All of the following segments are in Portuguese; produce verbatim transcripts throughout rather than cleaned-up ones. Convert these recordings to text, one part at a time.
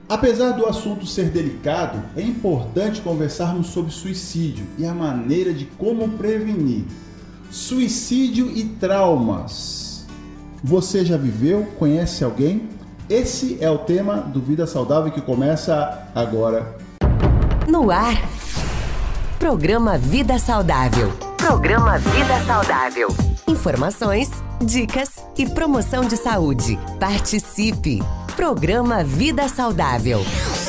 Apesar do assunto ser delicado, é importante conversarmos sobre suicídio e a maneira de como prevenir. Suicídio e traumas. Você já viveu? Conhece alguém? Esse é o tema do Vida Saudável que começa agora. No ar, Programa Vida Saudável. Programa Vida Saudável. Informações, dicas e promoção de saúde. Participe! Programa Vida Saudável.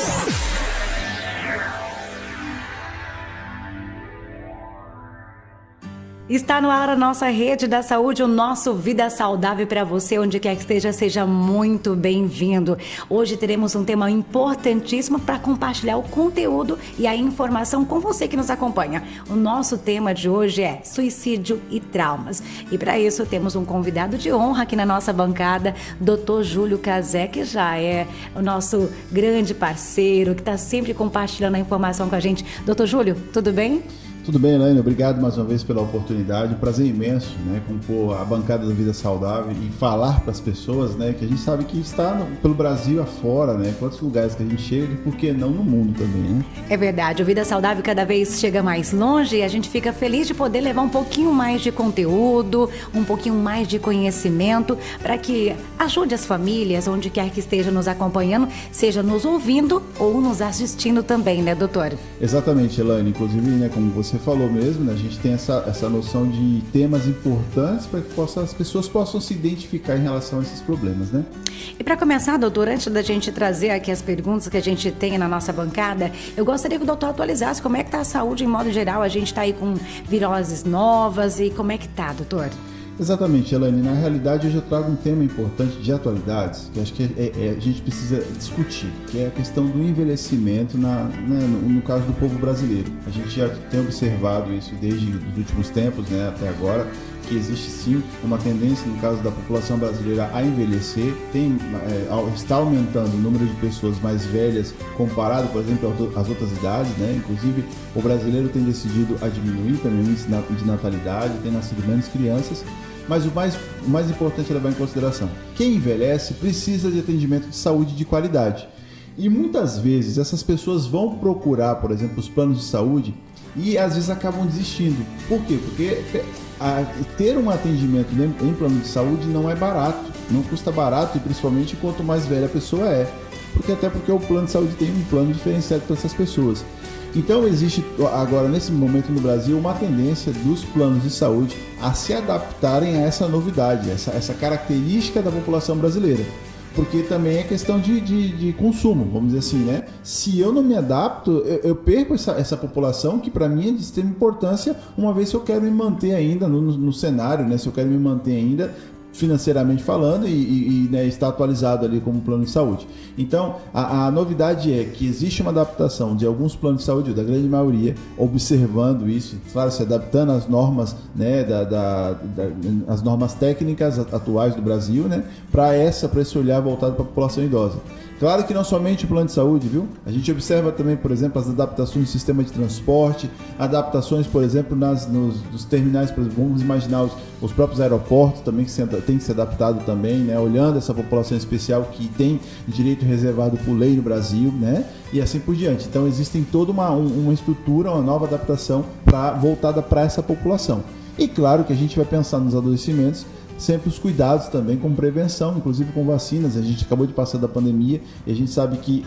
Está no ar a nossa rede da saúde, o nosso Vida Saudável para você, onde quer que esteja, seja muito bem-vindo. Hoje teremos um tema importantíssimo para compartilhar o conteúdo e a informação com você que nos acompanha. O nosso tema de hoje é suicídio e traumas. E para isso temos um convidado de honra aqui na nossa bancada, doutor Júlio Cazé, que já é o nosso grande parceiro, que está sempre compartilhando a informação com a gente. doutor Júlio, tudo bem? Tudo bem, Elaine? Obrigado mais uma vez pela oportunidade. Um prazer imenso, né, compor a bancada da Vida Saudável e falar para as pessoas, né, que a gente sabe que está no, pelo Brasil afora, né, quantos lugares que a gente chega e por que não no mundo também, né? É verdade, o Vida Saudável cada vez chega mais longe e a gente fica feliz de poder levar um pouquinho mais de conteúdo, um pouquinho mais de conhecimento para que ajude as famílias, onde quer que esteja nos acompanhando, seja nos ouvindo ou nos assistindo também, né, doutor? Exatamente, Elaine. Inclusive, né, como você Você falou mesmo, né? A gente tem essa, essa noção de temas importantes para que possa, as pessoas possam se identificar em relação a esses problemas, né? E para começar, doutor, antes da gente trazer aqui as perguntas que a gente tem na nossa bancada, eu gostaria que o doutor atualizasse como é que está a saúde em modo geral. A gente está aí com viroses novas e como é que está, doutor? Exatamente, Elaine. Na realidade, hoje eu trago um tema importante de atualidades que acho que é, é, a gente precisa discutir, que é a questão do envelhecimento na, né, no, no caso do povo brasileiro. A gente já tem observado isso desde os últimos tempos, né, até agora, que existe sim uma tendência, no caso da população brasileira, a envelhecer. Tem, é, está aumentando o número de pessoas mais velhas comparado, por exemplo, às outras idades, né? Inclusive, o brasileiro tem decidido a diminuir também o índice de natalidade, tem nascido menos crianças. Mas o mais, o mais importante é levar em consideração: quem envelhece precisa de atendimento de saúde de qualidade. E muitas vezes essas pessoas vão procurar, por exemplo, os planos de saúde e às vezes acabam desistindo. Por quê? Porque a, ter um atendimento em plano de saúde não é barato, não custa barato, e principalmente quanto mais velha a pessoa é. Porque até porque o plano de saúde tem um plano diferenciado para essas pessoas. Então existe agora, nesse momento no Brasil, uma tendência dos planos de saúde a se adaptarem a essa novidade, essa, essa característica da população brasileira. Porque também é questão de, de, de consumo, vamos dizer assim, né? Se eu não me adapto, eu, eu perco essa, essa população que para mim é de extrema importância, uma vez que eu quero me manter ainda no, no, no cenário, né? Se eu quero me manter ainda financeiramente falando e, e, e né, está atualizado ali como plano de saúde. Então, a, a novidade é que existe uma adaptação de alguns planos de saúde, da grande maioria, observando isso, claro, se adaptando às normas, né, da, da, da, as normas técnicas atuais do Brasil, né, para essa, para esse olhar voltado para a população idosa. Claro que não somente o plano de saúde, viu? A gente observa também, por exemplo, as adaptações no sistema de transporte, adaptações, por exemplo, nas, nos, nos terminais, por exemplo, vamos imaginar os, os próprios aeroportos também que tem que ser adaptado também, né? Olhando essa população especial que tem direito reservado por lei no Brasil, né? E assim por diante. Então, existem toda uma, uma estrutura, uma nova adaptação pra, voltada para essa população. E claro que a gente vai pensar nos adoecimentos, sempre os cuidados também com prevenção, inclusive com vacinas. A gente acabou de passar da pandemia e a gente sabe que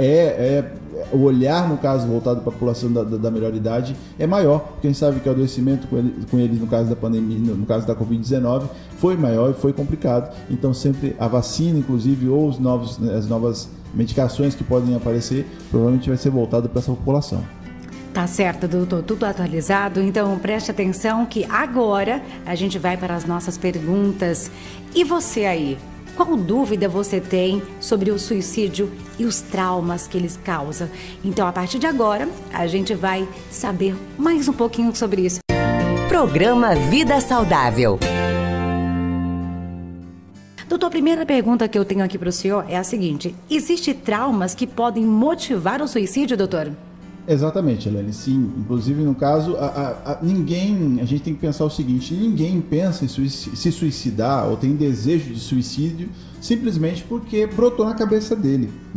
é, é o olhar, no caso, voltado para a população da, da, da melhor idade é maior, porque a gente sabe que o adoecimento com, ele, com eles, no caso da pandemia, no caso da covid dezenove, foi maior e foi complicado. Então sempre a vacina, inclusive, ou os novos, as novas medicações que podem aparecer, provavelmente vai ser voltado para essa população. Tá certo, doutor, tudo atualizado, então preste atenção que agora a gente vai para as nossas perguntas. E você aí, qual dúvida você tem sobre o suicídio e os traumas que eles causam? Então, a partir de agora, a gente vai saber mais um pouquinho sobre isso. Programa Vida Saudável. Doutor, a primeira pergunta que eu tenho aqui para o senhor é a seguinte: existem traumas que podem motivar o suicídio, doutor? Exatamente, Elaine, sim. Inclusive, no caso, a, a, a, ninguém, a gente tem que pensar o seguinte: ninguém pensa em suic- se suicidar ou tem desejo de suicídio simplesmente porque brotou na cabeça dele, né?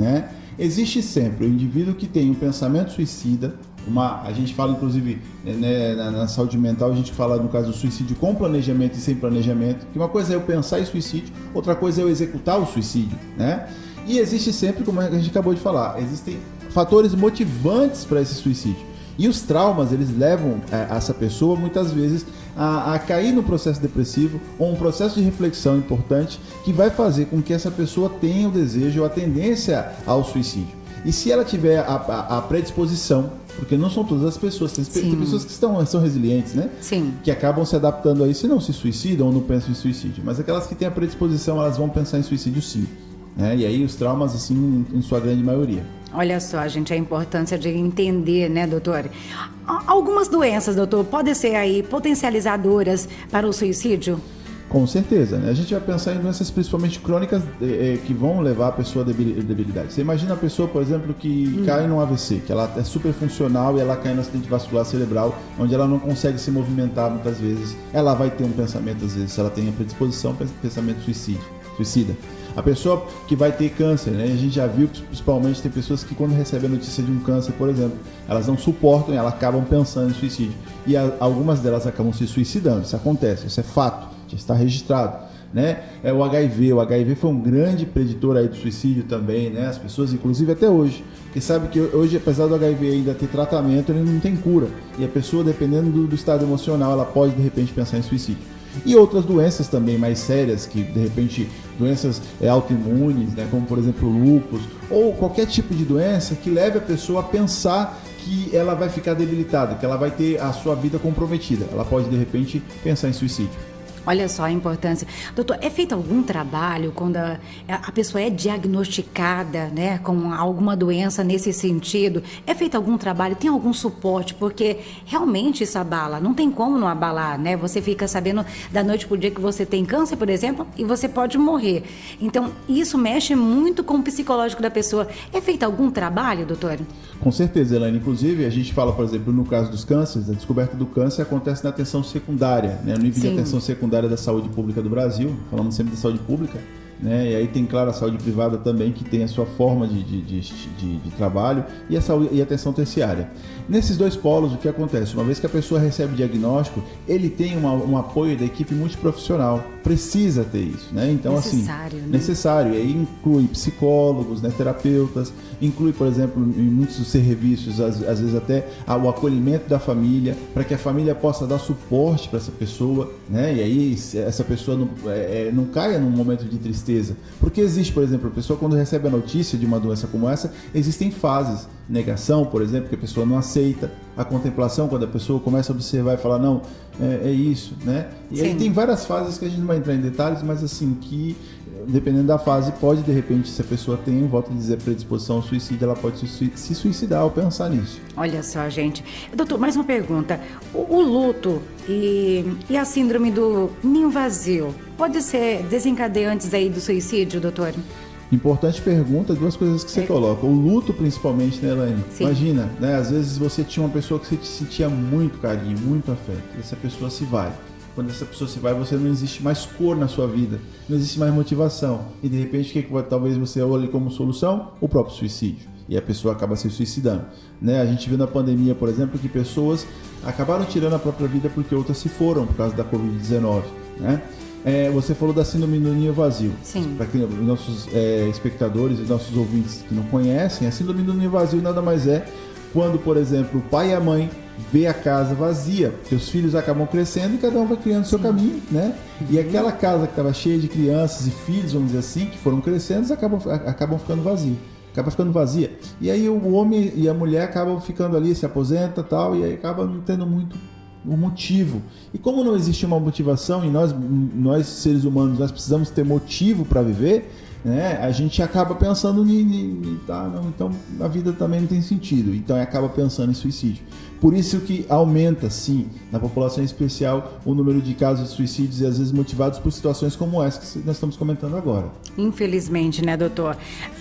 Existe sempre o indivíduo que tem um pensamento suicida, uma, a gente fala inclusive né, na, na saúde mental, a gente fala no caso do suicídio com planejamento e sem planejamento, que uma coisa é eu pensar em suicídio, outra coisa é eu executar o suicídio, né? E existe sempre, como a gente acabou de falar, existem fatores motivantes para esse suicídio. E os traumas, eles levam é, essa pessoa, muitas vezes, a, a cair no processo depressivo ou um processo de reflexão importante que vai fazer com que essa pessoa tenha o desejo ou a tendência ao suicídio. E se ela tiver a, a, a predisposição, porque não são todas as pessoas, tem, tem pessoas que estão, são resilientes, né? Sim. Que acabam se adaptando a isso e não se suicidam ou não pensam em suicídio. Mas aquelas que têm a predisposição, elas vão pensar em suicídio sim. Né? E aí os traumas, assim, em sua grande maioria. Olha só, gente, a importância de entender, né, doutor? Algumas doenças, doutor, podem ser aí potencializadoras para o suicídio? Com certeza, né? A gente vai pensar em doenças principalmente crônicas eh, que vão levar a pessoa a debilidade. Você imagina a pessoa, por exemplo, que hum. cai num A V C, que ela é super funcional e ela cai no acidente vascular cerebral, onde ela não consegue se movimentar muitas vezes. Ela vai ter um pensamento, às vezes, se ela tem a predisposição, pensamento suicídio, suicida. A pessoa que vai ter câncer, né? A gente já viu, principalmente, tem pessoas que quando recebem a notícia de um câncer, por exemplo, elas não suportam e elas acabam pensando em suicídio. E a, algumas delas acabam se suicidando. Isso acontece, isso é fato, já está registrado, né? É o H I V, o H I V foi um grande preditor aí do suicídio também, né? As pessoas, inclusive até hoje, porque sabe que hoje, apesar do H I V ainda ter tratamento, ele não tem cura. E a pessoa, dependendo do, do estado emocional, ela pode, de repente, pensar em suicídio. E outras doenças também mais sérias, que de repente doenças é, autoimunes, né, como por exemplo lúpus, ou qualquer tipo de doença que leve a pessoa a pensar que ela vai ficar debilitada, que ela vai ter a sua vida comprometida. Ela pode de repente pensar em suicídio. Olha só a importância. Doutor, é feito algum trabalho quando a, a pessoa é diagnosticada, né, com alguma doença nesse sentido? É feito algum trabalho? Tem algum suporte? Porque realmente isso abala. Não tem como não abalar, né? Você fica sabendo da noite pro dia que você tem câncer, por exemplo, e você pode morrer. Então, isso mexe muito com o psicológico da pessoa. É feito algum trabalho, doutor? Com certeza, Elaine. Inclusive, a gente fala, por exemplo, no caso dos cânceres, a descoberta do câncer acontece na atenção secundária, né? No nível Sim. de atenção secundária da saúde pública do Brasil, falando sempre da saúde pública, né? E aí tem, claro, a saúde privada também, que tem a sua forma de, de, de, de, de trabalho, e a saúde e a atenção terciária. Nesses dois polos, o que acontece? Uma vez que a pessoa recebe o diagnóstico, ele tem uma, um apoio da equipe multiprofissional. Precisa ter isso, né? Então, necessário, assim, né? necessário. E aí inclui psicólogos, né, terapeutas, inclui, por exemplo, em muitos dos serviços, às, às vezes até o acolhimento da família, para que a família possa dar suporte para essa pessoa, né? E aí essa pessoa não, é, não caia num momento de tristeza. Porque existe, por exemplo, a pessoa quando recebe a notícia de uma doença como essa, existem fases. Negação, por exemplo, que a pessoa não aceita. A contemplação, quando a pessoa começa a observar e falar, não, é, é isso, né? E Sim. aí tem várias fases que a gente não vai entrar em detalhes, mas assim, que dependendo da fase, pode de repente, se a pessoa tem, volto a dizer, predisposição ao suicídio, ela pode se suicidar ao pensar nisso. Olha só, gente. Doutor, mais uma pergunta. O, o luto e, e a síndrome do ninho vazio pode ser desencadeantes aí do suicídio, doutor? Importante pergunta, duas coisas que você é. coloca. O luto, principalmente, né, Elaine? Sim. Imagina, né? Às vezes você tinha uma pessoa que você te sentia muito carinho, muito afeto. E essa pessoa se vai. Quando essa pessoa se vai, você não existe mais cor na sua vida. Não existe mais motivação. E de repente, o que, que talvez você olhe como solução? O próprio suicídio. E a pessoa acaba se suicidando. Né? A gente viu na pandemia, por exemplo, que pessoas acabaram tirando a própria vida porque outras se foram por causa da covid dezenove. Né? É, você falou da síndrome do ninho vazio. Sim. Para os nossos é, espectadores e nossos ouvintes que não conhecem, a síndrome do ninho vazio nada mais é quando, por exemplo, o pai e a mãe vê a casa vazia, porque os filhos acabam crescendo e cada um vai criando o seu caminho, né? E aquela casa que estava cheia de crianças e filhos, vamos dizer assim, que foram crescendo, eles acabam, acabam ficando vazia. Acaba ficando vazia. E aí o homem e a mulher acabam ficando ali, se aposenta e tal, e aí acaba não tendo muito o motivo. E como não existe uma motivação, e nós, nós seres humanos, nós precisamos ter motivo para viver, né? A gente acaba pensando em, tá, não, então a vida também não tem sentido, então acaba pensando em suicídio. Por isso que aumenta, sim, na população em especial, o número de casos de suicídios e às vezes motivados por situações como essa que nós estamos comentando agora. Infelizmente, né, doutor?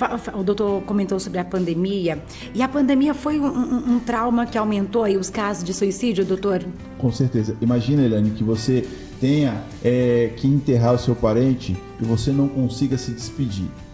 O doutor comentou sobre a pandemia, e a pandemia foi um, um, um trauma que aumentou aí os casos de suicídio, doutor? Com certeza. Imagina, Elaine, que você tenha é, que enterrar o seu parente e você não consiga se despedir.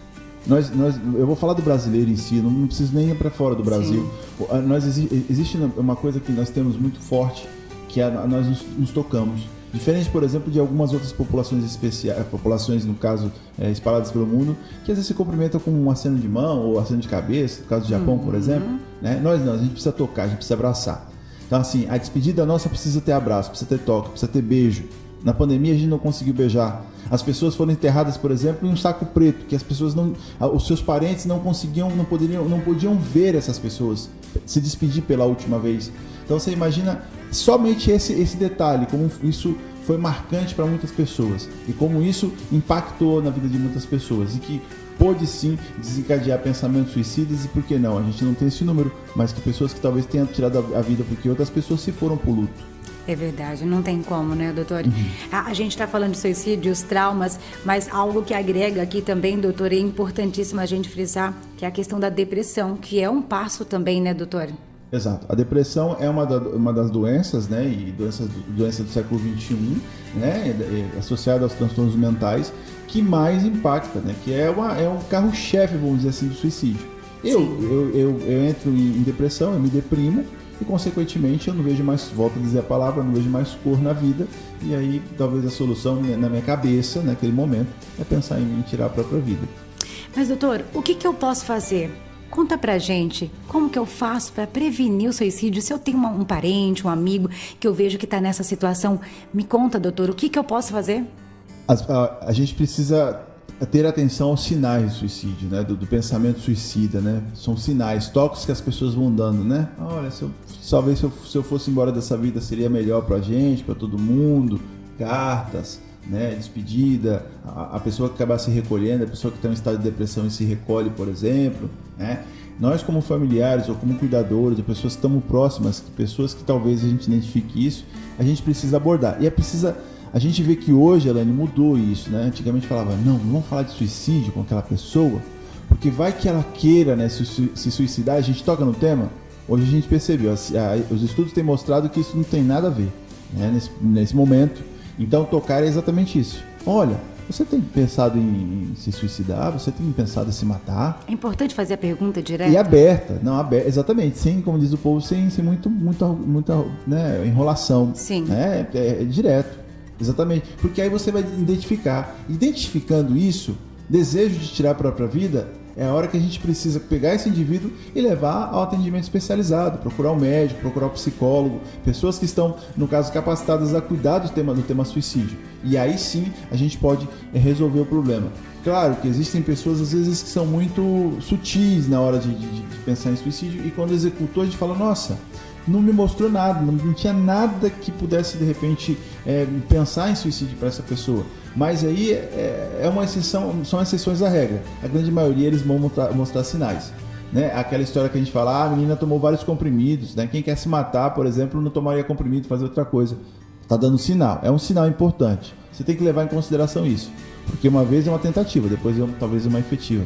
Nós, nós, eu vou falar do brasileiro em si, não, não preciso nem ir para fora do Brasil. Sim. Nós, existe uma coisa que nós temos muito forte, que é nós nos, nos tocamos. Diferente, por exemplo, de algumas outras populações especiais, populações, no caso, é, espalhadas pelo mundo, que às vezes se cumprimentam com um aceno de mão ou aceno de cabeça, no caso do Japão, uhum. por exemplo. Né? Nós não, a gente precisa tocar, a gente precisa abraçar. Então, assim, a despedida nossa precisa ter abraço, precisa ter toque, precisa ter beijo. Na pandemia a gente não conseguiu beijar. As pessoas foram enterradas, por exemplo, em um saco preto, que as pessoas não, os seus parentes não conseguiam, não poderiam, não podiam ver essas pessoas se despedir pela última vez. Então você imagina somente esse, esse detalhe, como isso foi marcante para muitas pessoas e como isso impactou na vida de muitas pessoas e que pôde sim desencadear pensamentos suicidas e por que não? A gente não tem esse número, mas que pessoas que talvez tenham tirado a vida porque outras pessoas se foram por luto. É verdade, não tem como, né, doutor? Uhum. A, a gente está falando de suicídios, traumas, mas algo que agrega aqui também, doutor, é importantíssimo a gente frisar, que é a questão da depressão, que é um passo também, né, doutor? Exato. A depressão é uma, da, uma das doenças, né, e doenças doença do século vinte e um, né, associada aos transtornos mentais, que mais impacta, né, que é, uma, é um carro-chefe, vamos dizer assim, do suicídio. Eu, eu, eu, eu entro em, em depressão, eu me deprimo, e consequentemente eu não vejo mais, volto a dizer a palavra, não vejo mais cor na vida, e aí talvez a solução na minha cabeça, naquele momento, é pensar em tirar a própria vida. Mas doutor, o que, que eu posso fazer? Conta pra gente, como que eu faço para prevenir o suicídio? Se eu tenho uma, um parente, um amigo que eu vejo que está nessa situação, me conta, doutor, o que, que eu posso fazer? A, a, a gente precisa ter atenção aos sinais do suicídio, né? Do, do pensamento suicida, né? São sinais, toques que as pessoas vão dando, né? Olha, se eu, talvez se eu, se eu fosse embora dessa vida seria melhor pra gente, pra todo mundo, cartas, né? Despedida, a, a pessoa que acabar se recolhendo, a pessoa que está em estado de depressão e se recolhe, por exemplo, né? Nós como familiares ou como cuidadores, de pessoas que estamos próximas, pessoas que talvez a gente identifique isso, a gente precisa abordar. E é precisa... A gente vê que hoje, Elaine, mudou isso, né? Antigamente falava, não, não vamos falar de suicídio com aquela pessoa, porque vai que ela queira, né, se, se suicidar, a gente toca no tema. Hoje a gente percebeu, a, a, os estudos têm mostrado que isso não tem nada a ver, né, nesse, nesse momento. Então tocar é exatamente isso. Olha, você tem pensado em, em se suicidar? Você tem pensado em se matar? É importante fazer a pergunta direta. E aberta, não aberta, exatamente, sem, como diz o povo, sem, sem muito, muita, muita né, enrolação. Sim. Né, é, é direto. Exatamente, porque aí você vai identificar. Identificando isso, desejo de tirar a própria vida, é a hora que a gente precisa pegar esse indivíduo e levar ao atendimento especializado, procurar um médico, procurar um psicólogo, pessoas que estão, no caso, capacitadas a cuidar do tema, do tema suicídio. E aí sim a gente pode resolver o problema. Claro que existem pessoas, às vezes, que são muito sutis na hora de, de, de pensar em suicídio e quando executou a gente fala, nossa, não me mostrou nada, não, não tinha nada que pudesse, de repente, é, pensar em suicídio para essa pessoa. Mas aí é, é uma exceção, são exceções à regra. A grande maioria eles vão mostrar, mostrar sinais. Né? Aquela história que a gente fala, ah, a menina tomou vários comprimidos, né? Quem quer se matar, por exemplo, não tomaria comprimido, fazer outra coisa. Está dando sinal, é um sinal importante. Você tem que levar em consideração isso. Porque uma vez é uma tentativa, depois é, talvez é uma efetiva.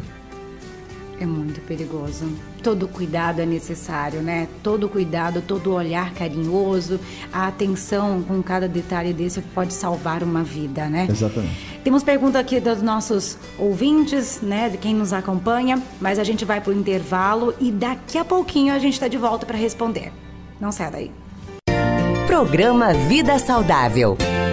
É muito perigoso. Todo cuidado é necessário, né? Todo cuidado, todo olhar carinhoso, a atenção com cada detalhe desse pode salvar uma vida, né? Exatamente. Temos pergunta aqui dos nossos ouvintes, né? De quem nos acompanha, mas a gente vai pro intervalo e daqui a pouquinho a gente está de volta para responder. Não sai daí. Programa Vida Saudável.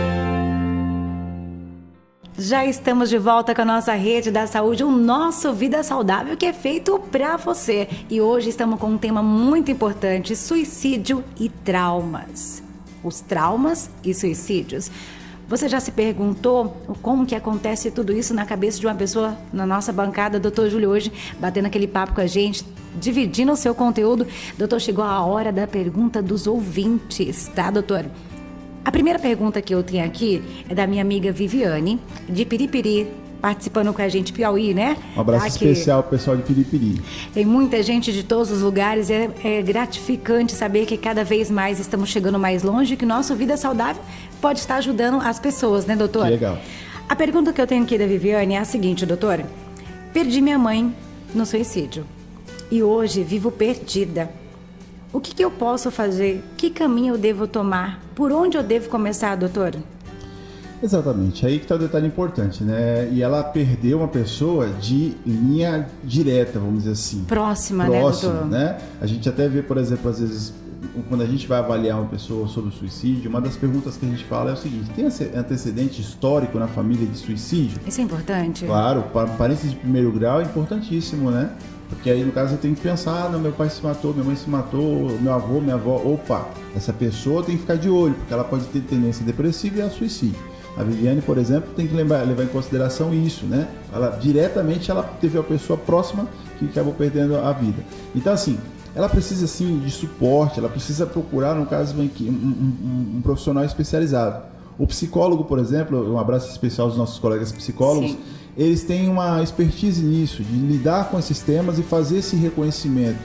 Já estamos de volta com a nossa rede da saúde, o nosso Vida Saudável, que é feito para você. E hoje estamos com um tema muito importante, suicídio e traumas. Os traumas e suicídios. Você já se perguntou como que acontece tudo isso na cabeça de uma pessoa na nossa bancada? Doutor Júlio hoje batendo aquele papo com a gente, dividindo o seu conteúdo. Doutor, chegou a hora da pergunta dos ouvintes, tá, doutor? A primeira pergunta que eu tenho aqui é da minha amiga Viviane, de Piripiri, participando com a gente, Piauí, né? Um abraço aqui. Especial pro pessoal de Piripiri. Tem muita gente de todos os lugares, é, é gratificante saber que cada vez mais estamos chegando mais longe, que nosso Vida Saudável pode estar ajudando as pessoas, né, doutor? Que legal. A pergunta que eu tenho aqui da Viviane é a seguinte, doutor. Perdi minha mãe no suicídio e hoje vivo perdida. O que, que eu posso fazer? Que caminho eu devo tomar? Por onde eu devo começar, doutor? Exatamente, aí que está o detalhe importante, né? E ela perdeu uma pessoa de linha direta, vamos dizer assim. Próxima, Próxima, né, doutor? né? A gente até vê, por exemplo, às vezes, quando a gente vai avaliar uma pessoa sobre o suicídio, uma das perguntas que a gente fala é o seguinte: tem antecedente histórico na família de suicídio? Isso é importante? Claro, parentes de primeiro grau é importantíssimo, né? Porque aí, no caso, você tem que pensar, ah, não, meu pai se matou, minha mãe se matou, meu avô, minha avó, opa, essa pessoa tem que ficar de olho, porque ela pode ter tendência depressiva e a suicídio. A Viviane, por exemplo, tem que levar, levar em consideração isso, né? Ela, diretamente, ela teve uma pessoa próxima que acabou perdendo a vida. Então, assim, ela precisa, sim, de suporte, ela precisa procurar, no caso, um, um, um, um profissional especializado. O psicólogo, por exemplo, um abraço especial aos nossos colegas psicólogos, sim. Eles têm uma expertise nisso, de lidar com esses temas e fazer esse reconhecimento.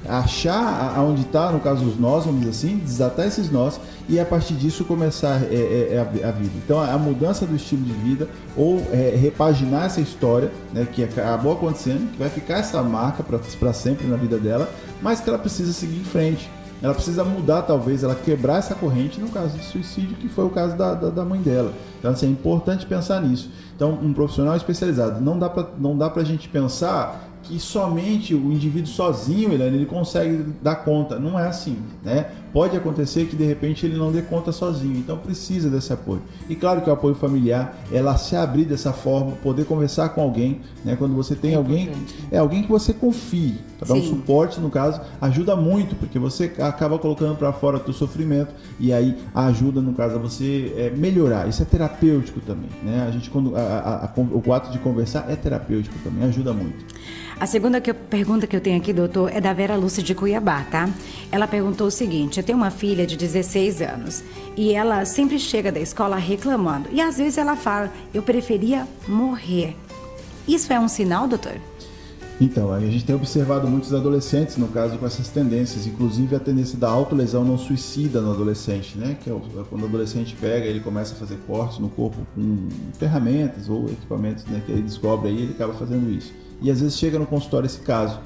Achar aonde está, no caso, os nós, vamos dizer assim, desatar esses nós e a partir disso começar é, é, a, a vida. Então, a mudança do estilo de vida ou é, repaginar essa história, né, que acabou acontecendo, que vai ficar essa marca para sempre na vida dela, mas que ela precisa seguir em frente. Ela precisa mudar, talvez, ela quebrar essa corrente no caso de suicídio, que foi o caso da, da, da mãe dela. Então, assim, é importante pensar nisso. Então, um profissional especializado. Não dá pra, não dá pra gente pensar que somente o indivíduo sozinho, ele, ele consegue dar conta. Não é assim, né? Pode acontecer que, de repente, ele não dê conta sozinho. Então, precisa desse apoio. E, claro que o apoio familiar, ela se abrir dessa forma, poder conversar com alguém, né? Quando você tem é alguém, importante. É alguém que você confie, para dar um suporte, no caso, ajuda muito, porque você acaba colocando para fora o teu sofrimento e aí ajuda, no caso, a você é, melhorar. Isso é terapêutico também, né? A gente, quando, a, a, a, o ato de conversar é terapêutico também, ajuda muito. A segunda que eu, pergunta que eu tenho aqui, doutor, é da Vera Lúcia de Cuiabá, tá? Ela perguntou o seguinte: eu tenho uma filha de dezesseis anos e ela sempre chega da escola reclamando. E às vezes ela fala, eu preferia morrer. Isso é um sinal, doutor? Então, a gente tem observado muitos adolescentes, no caso, com essas tendências, inclusive a tendência da autolesão não suicida no adolescente, né? Que é quando o adolescente pega, ele começa a fazer cortes no corpo com ferramentas ou equipamentos, né, que ele descobre aí, ele acaba fazendo isso. E às vezes chega no consultório esse caso.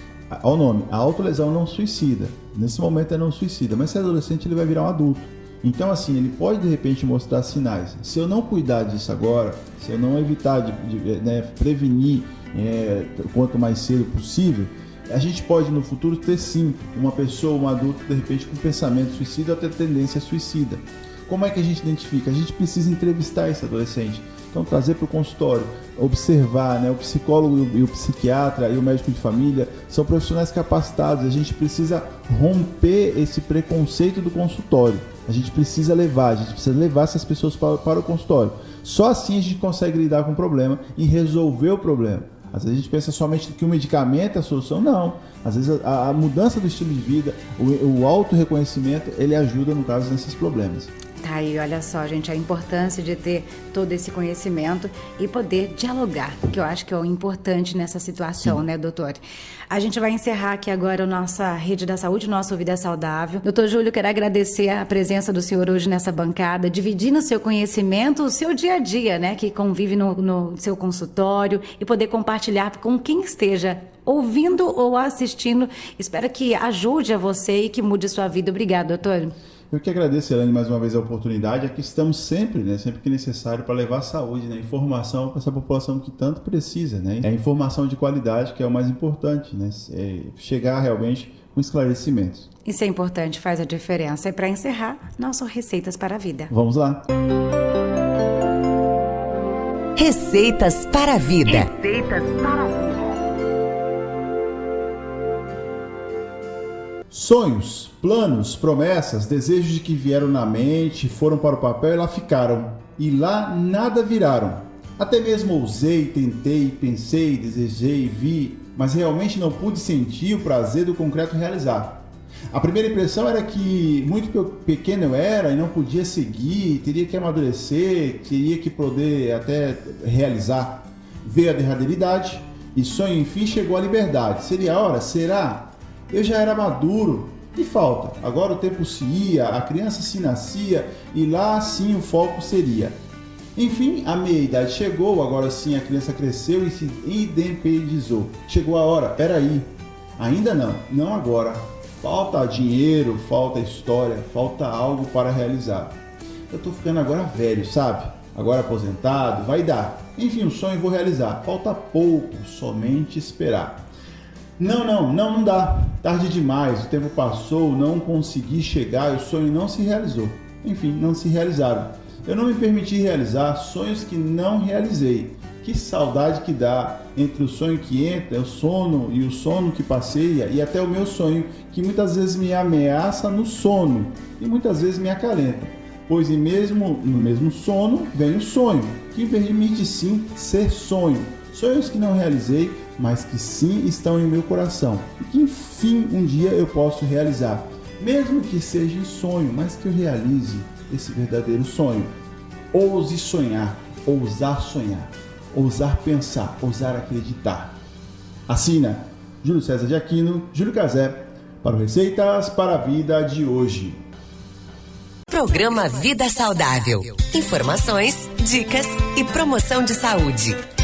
Ao nome, a autolesão não suicida. Nesse momento é não suicida, mas se é adolescente ele vai virar um adulto. Então assim, ele pode de repente mostrar sinais. Se eu não cuidar disso agora, se eu não evitar de, de né, prevenir é, quanto mais cedo possível, a gente pode no futuro ter sim uma pessoa, um adulto de repente com pensamento suicida ou até tendência suicida. Como é que a gente identifica? A gente precisa entrevistar esse adolescente. Então, trazer para o consultório, observar, né? O psicólogo e o psiquiatra e o médico de família são profissionais capacitados. A gente precisa romper esse preconceito do consultório. A gente precisa levar, a gente precisa levar essas pessoas para, para o consultório. Só assim a gente consegue lidar com o problema e resolver o problema. Às vezes a gente pensa somente que o medicamento é a solução. Não. Às vezes a, a mudança do estilo de vida, o, o auto-reconhecimento, ele ajuda, no caso, nesses problemas. Tá aí, olha só, gente, a importância de ter todo esse conhecimento e poder dialogar, que eu acho que é o importante nessa situação, sim, né, doutor? A gente vai encerrar aqui agora a nossa Rede da Saúde, nosso Vida Saudável. Doutor Júlio, quero agradecer a presença do senhor hoje nessa bancada, dividindo o seu conhecimento, o seu dia a dia, né, que convive no, no seu consultório e poder compartilhar com quem esteja ouvindo ou assistindo. Espero que ajude a você e que mude a sua vida. Obrigada, doutor. Eu que agradeço, Elaine, mais uma vez a oportunidade. Aqui estamos sempre, né, sempre que necessário, para levar saúde, né, informação para essa população que tanto precisa, né? É a informação de qualidade que é o mais importante, né? É chegar realmente com esclarecimentos. Isso é importante, faz a diferença. E para encerrar, nossas receitas para a vida. Vamos lá. Receitas para a vida. Receitas para a vida. Sonhos, planos, promessas, desejos de que vieram na mente, foram para o papel e lá ficaram. E lá nada viraram. Até mesmo ousei, tentei, pensei, desejei, vi, mas realmente não pude sentir o prazer do concreto realizar. A primeira impressão era que muito pequeno eu era e não podia seguir, teria que amadurecer, teria que poder até realizar. Veio a derradeira idade e sonho enfim chegou à liberdade. Seria a hora? Será? Eu já era maduro, e falta? Agora o tempo se ia, a criança se nascia e lá sim o foco seria. Enfim, a meia-idade chegou, agora sim a criança cresceu e se independizou. Chegou a hora, peraí, ainda não, não agora. Falta dinheiro, falta história, falta algo para realizar. Eu tô ficando agora velho, sabe? agora aposentado, vai dar. Enfim, um sonho vou realizar. Falta pouco, somente esperar. Não, não, não, não dá. Tarde demais, o tempo passou, não consegui chegar, o sonho não se realizou. Enfim, não se realizaram. Eu não me permiti realizar sonhos que não realizei. Que saudade que dá entre o sonho que entra, o sono e o sono que passeia, e até o meu sonho, que muitas vezes me ameaça no sono e muitas vezes me acalenta. Pois e mesmo no mesmo sono vem o sonho, que permite sim ser sonho. Sonhos que não realizei, mas que sim estão em meu coração e que enfim um dia eu posso realizar. Mesmo que seja em sonho, mas que eu realize esse verdadeiro sonho. Ouse sonhar, ousar sonhar, ousar pensar, ousar acreditar. Assina Júlio César de Aquino, Júlio Cazé, para o Receitas para a Vida de hoje. Programa Vida Saudável. Informações, dicas e promoção de saúde.